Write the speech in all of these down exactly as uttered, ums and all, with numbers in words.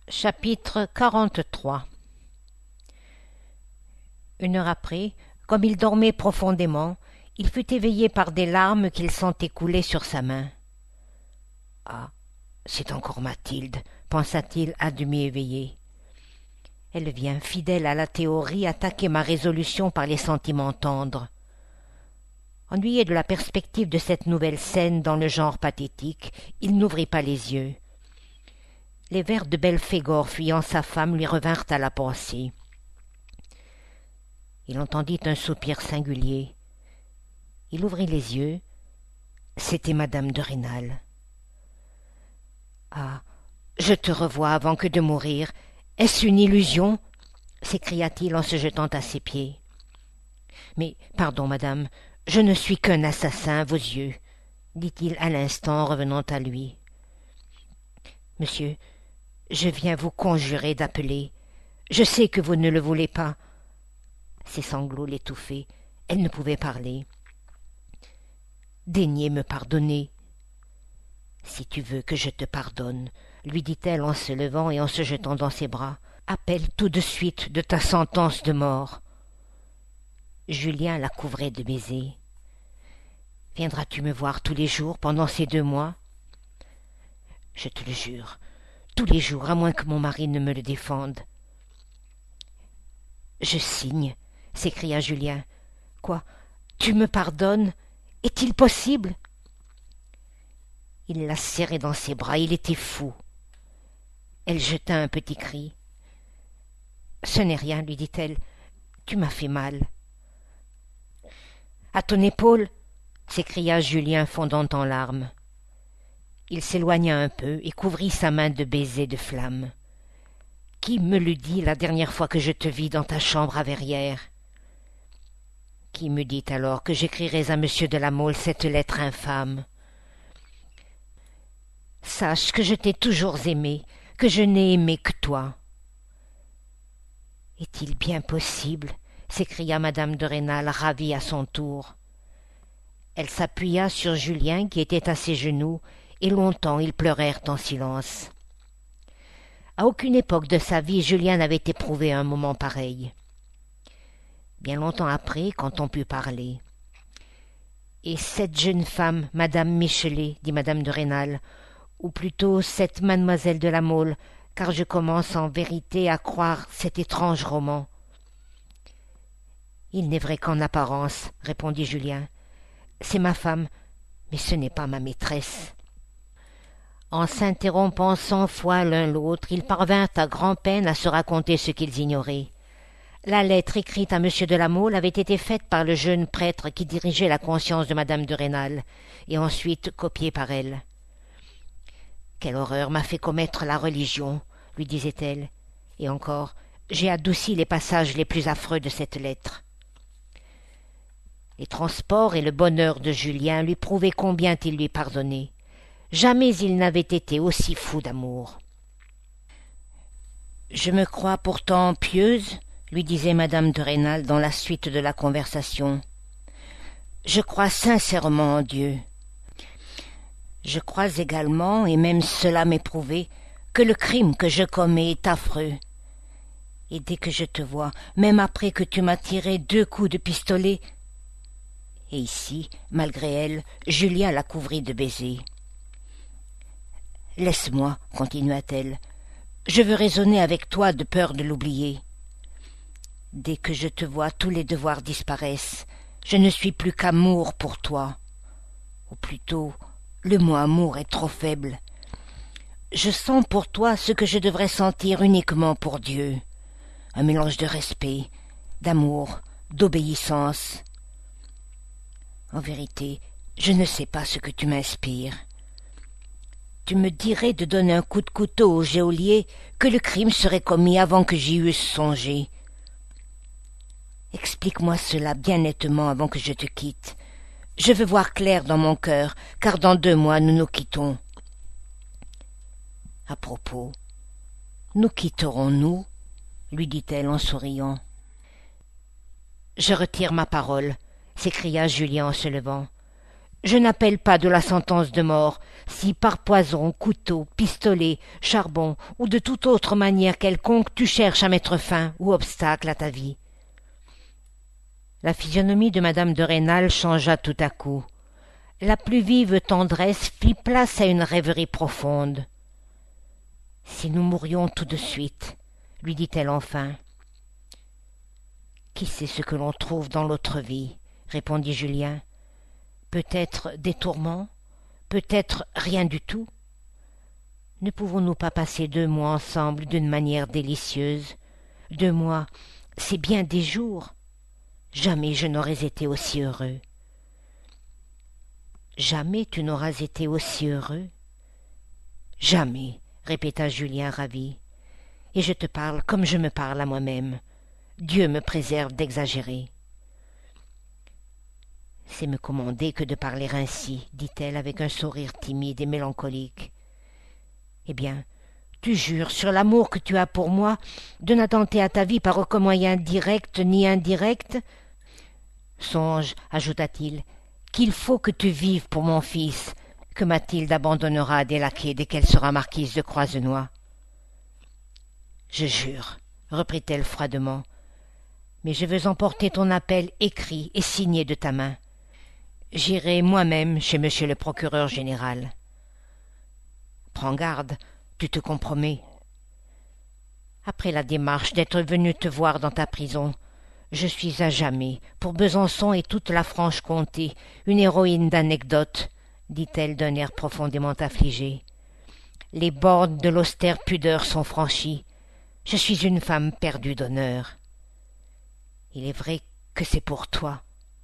Chapitre quarante-trois. Une heure après, comme il dormait profondément, il fut éveillé par des larmes qu'il sentait couler sur sa main. « Ah, c'est encore Mathilde, » pensa-t-il à demi éveillé. « Elle vient, fidèle à la théorie, attaquer ma résolution par les sentiments tendres. » Ennuyé de la perspective de cette nouvelle scène dans le genre pathétique, il n'ouvrit pas les yeux. Les vers de Belphégor fuyant sa femme lui revinrent à la pensée. Il entendit un soupir singulier. Il ouvrit les yeux. C'était madame de Rênal. « Ah, je te revois avant que de mourir. Est-ce une illusion ?» s'écria-t-il en se jetant à ses pieds. « Mais, pardon, madame, je ne suis qu'un assassin à vos yeux, » dit-il à l'instant en revenant à lui. « Monsieur, je viens vous conjurer d'appeler. Je sais que vous ne le voulez pas. » Ses sanglots l'étouffaient. Elle ne pouvait parler. « Daignez me pardonner. »« Si tu veux que je te pardonne, » lui dit-elle en se levant et en se jetant dans ses bras, « appelle tout de suite de ta sentence de mort. » Julien la couvrait de baisers. « Viendras-tu me voir tous les jours pendant ces deux mois ? » ?»« Je te le jure, tous les jours, à moins que mon mari ne me le défende. »« Je signe, » s'écria Julien. « Quoi, tu me pardonnes ? Est-il possible ?» Il la serrait dans ses bras, il était fou. Elle jeta un petit cri. « Ce n'est rien, lui dit-elle, tu m'as fait mal. »« À ton épaule !» s'écria Julien fondant en larmes. Il s'éloigna un peu et couvrit sa main de baisers de flammes. « Qui me l'eût dit la dernière fois que je te vis dans ta chambre à Verrières ? Qui me dit alors que j'écrirais à monsieur de La Mole cette lettre infâme ? Sache que je t'ai toujours aimé, que je n'ai aimé que toi. » « Est-il bien possible ?» s'écria madame de Rênal, ravie à son tour. Elle s'appuya sur Julien qui était à ses genoux, et longtemps ils pleurèrent en silence. À aucune époque de sa vie Julien n'avait éprouvé un moment pareil. Bien longtemps après, quand on put parler. « Et cette jeune femme, madame Michelet, dit madame de Rênal, ou plutôt cette mademoiselle de La Mole, car je commence en vérité à croire cet étrange roman. »« Il n'est vrai qu'en apparence, répondit Julien. C'est ma femme, mais ce n'est pas ma maîtresse. » En s'interrompant cent fois l'un l'autre, ils parvinrent à grand-peine à se raconter ce qu'ils ignoraient. La lettre écrite à monsieur de La Mole avait été faite par le jeune prêtre qui dirigeait la conscience de madame de Rênal, et ensuite copiée par elle. « Quelle horreur m'a fait commettre la religion !» lui disait-elle. « Et encore, j'ai adouci les passages les plus affreux de cette lettre. » Les transports et le bonheur de Julien lui prouvaient combien il lui pardonnait. Jamais il n'avait été aussi fou d'amour. « Je me crois pourtant pieuse, » lui disait madame de Rênal dans la suite de la conversation. « Je crois sincèrement en Dieu. Je crois également, et même cela m'est prouvé, que le crime que je commets est affreux. Et dès que je te vois, même après que tu m'as tiré deux coups de pistolet... » Et ici, malgré elle, Julien la couvrit de baisers. « Laisse-moi, continua-t-elle, je veux raisonner avec toi de peur de l'oublier. Dès que je te vois, tous les devoirs disparaissent, je ne suis plus qu'amour pour toi. Ou plutôt, le mot amour est trop faible. Je sens pour toi ce que je devrais sentir uniquement pour Dieu, un mélange de respect, d'amour, d'obéissance. En vérité, je ne sais pas ce que tu m'inspires. Tu me dirais de donner un coup de couteau au geôlier, que le crime serait commis avant que j'y eusse songé. Explique-moi cela bien nettement avant que je te quitte. Je veux voir clair dans mon cœur, car dans deux mois nous nous quittons. À propos, nous quitterons-nous ? lui dit-elle en souriant. Je retire ma parole, s'écria Julien en se levant. Je n'appelle pas de la sentence de mort si par poison, couteau, pistolet, charbon ou de toute autre manière quelconque tu cherches à mettre fin ou obstacle à ta vie. » La physionomie de madame de Rênal changea tout à coup. La plus vive tendresse fit place à une rêverie profonde. « Si nous mourions tout de suite, » lui dit-elle enfin. « Qui sait ce que l'on trouve dans l'autre vie ?» répondit Julien. « Peut-être des tourments, peut-être rien du tout. Ne pouvons-nous pas passer deux mois ensemble d'une manière délicieuse? Deux mois, c'est bien des jours. Jamais je n'aurais été aussi heureux. » « Jamais tu n'auras été aussi heureux? »« Jamais, » répéta Julien ravi. « Et je te parle comme je me parle à moi-même. Dieu me préserve d'exagérer. »« C'est me commander que de parler ainsi, » dit-elle avec un sourire timide et mélancolique. « Eh bien, tu jures sur l'amour que tu as pour moi de n'attenter à ta vie par aucun moyen direct ni indirect? Songe, ajouta-t-il, qu'il faut que tu vives pour mon fils, que Mathilde abandonnera à des laquais dès qu'elle sera marquise de Croisenois. »« Je jure, » reprit-elle froidement, « mais je veux emporter ton appel écrit et signé de ta main. J'irai moi-même chez monsieur le procureur général. »« Prends garde, tu te compromets. Après la démarche d'être venu te voir dans ta prison, je suis à jamais, pour Besançon et toute la Franche-Comté, une héroïne d'anecdotes, dit-elle d'un air profondément affligé. Les bornes de l'austère pudeur sont franchies. Je suis une femme perdue d'honneur. Il est vrai que c'est pour toi.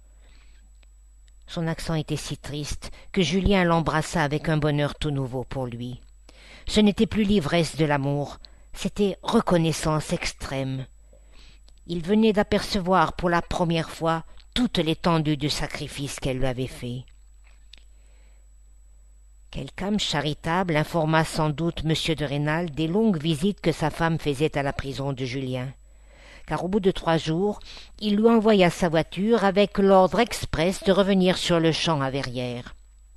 Son accent était si triste que Julien l'embrassa avec un bonheur tout nouveau pour lui. Ce n'était plus l'ivresse de l'amour, c'était reconnaissance extrême. Il venait d'apercevoir pour la première fois toute l'étendue du sacrifice qu'elle lui avait fait. Quelque âme charitable informa sans doute monsieur de Rênal des longues visites que sa femme faisait à la prison de Julien, car au bout de trois jours, il lui envoya sa voiture avec l'ordre express de revenir sur le champ à Verrières.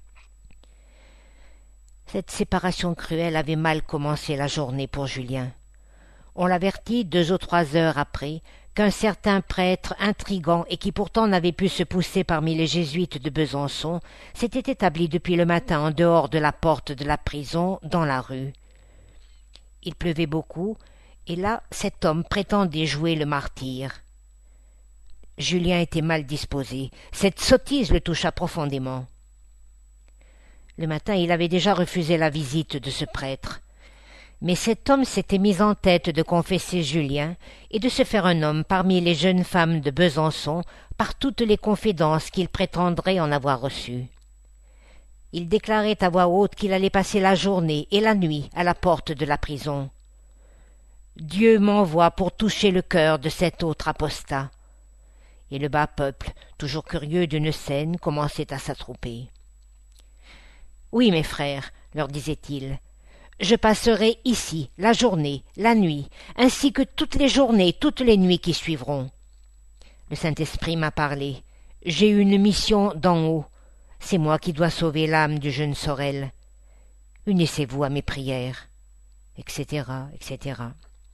Cette séparation cruelle avait mal commencé la journée pour Julien. On l'avertit deux ou trois heures après qu'un certain prêtre intrigant et qui pourtant n'avait pu se pousser parmi les jésuites de Besançon s'était établi depuis le matin en dehors de la porte de la prison, dans la rue. Il pleuvait beaucoup, et là cet homme prétendait jouer le martyr. Julien était mal disposé. Cette sottise le toucha profondément. Le matin, il avait déjà refusé la visite de ce prêtre. Mais cet homme s'était mis en tête de confesser Julien et de se faire un homme parmi les jeunes femmes de Besançon par toutes les confidences qu'il prétendrait en avoir reçues. Il déclarait à voix haute qu'il allait passer la journée et la nuit à la porte de la prison. Dieu m'envoie pour toucher le cœur de cet autre apostat. Et le bas peuple, toujours curieux d'une scène, commençait à s'attrouper. « Oui, mes frères, leur disait-il, je passerai ici la journée, la nuit, ainsi que toutes les journées, toutes les nuits qui suivront. Le Saint-Esprit m'a parlé. J'ai une mission d'en haut. C'est moi qui dois sauver l'âme du jeune Sorel. Unissez-vous à mes prières, et cetera, et cetera.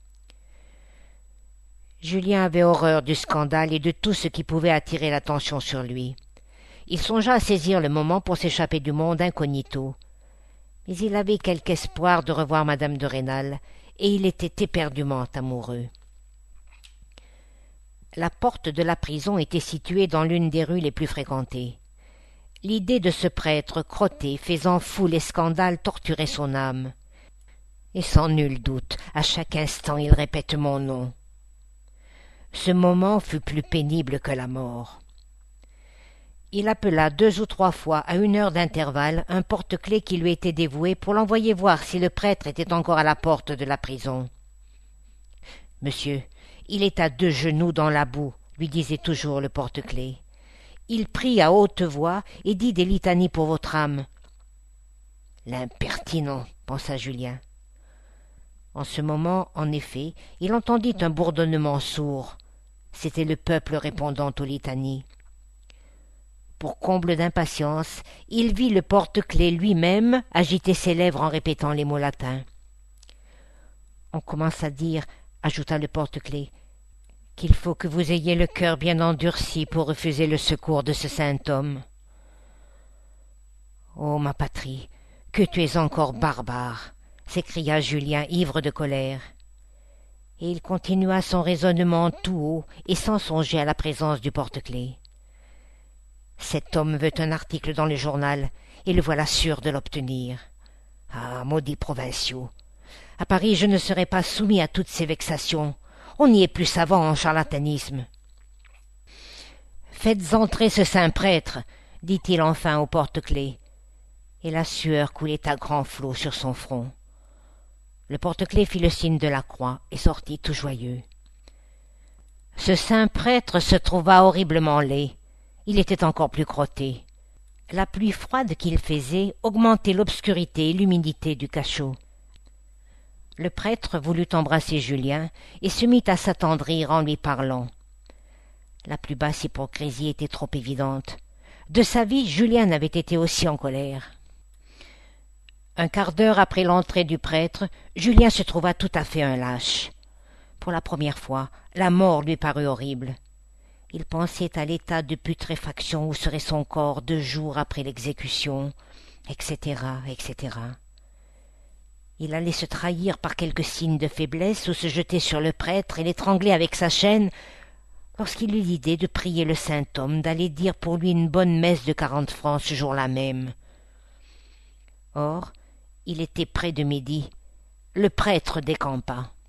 Julien avait horreur du scandale et de tout ce qui pouvait attirer l'attention sur lui. Il songea à saisir le moment pour s'échapper du monde incognito. Mais il avait quelque espoir de revoir madame de Rênal, et il était éperdument amoureux. La porte de la prison était située dans l'une des rues les plus fréquentées. L'idée de ce prêtre crotté, faisant foule et scandale, torturait son âme. Et sans nul doute, à chaque instant il répète mon nom. Ce moment fut plus pénible que la mort. Il appela deux ou trois fois à une heure d'intervalle un porte-clés qui lui était dévoué pour l'envoyer voir si le prêtre était encore à la porte de la prison. « Monsieur, il est à deux genoux dans la boue, » lui disait toujours le porte-clés. « Il prie à haute voix et dit des litanies pour votre âme. »« L'impertinent, » pensa Julien. En ce moment, en effet, il entendit un bourdonnement sourd. C'était le peuple répondant aux litanies. Pour comble d'impatience, il vit le porte-clés lui-même agiter ses lèvres en répétant les mots latins. On commence à dire, ajouta le porte-clés, qu'il faut que vous ayez le cœur bien endurci pour refuser le secours de ce saint homme. Ô ma patrie, que tu es encore barbare, s'écria Julien ivre de colère. Et il continua son raisonnement tout haut et sans songer à la présence du porte-clés. Cet homme veut un article dans le journal, et le voilà sûr de l'obtenir. Ah, maudits provinciaux! À Paris, je ne serai pas soumis à toutes ces vexations. On y est plus savant en charlatanisme. Faites entrer ce saint prêtre, dit-il enfin au porte-clés, et la sueur coulait à grands flots sur son front. Le porte-clés fit le signe de la croix et sortit tout joyeux. Ce saint prêtre se trouva horriblement laid. Il était encore plus crotté. La pluie froide qu'il faisait augmentait l'obscurité et l'humidité du cachot. Le prêtre voulut embrasser Julien et se mit à s'attendrir en lui parlant. La plus basse hypocrisie était trop évidente. De sa vie, Julien n'avait été aussi en colère. Un quart d'heure après l'entrée du prêtre, Julien se trouva tout à fait un lâche. Pour la première fois, la mort lui parut horrible. Il pensait à l'état de putréfaction où serait son corps deux jours après l'exécution, et cetera, et cetera. Il allait se trahir par quelque signe de faiblesse ou se jeter sur le prêtre et l'étrangler avec sa chaîne, lorsqu'il eut l'idée de prier le saint homme d'aller dire pour lui une bonne messe de quarante francs ce jour-là même. Or, il était près de midi. Le prêtre décampa.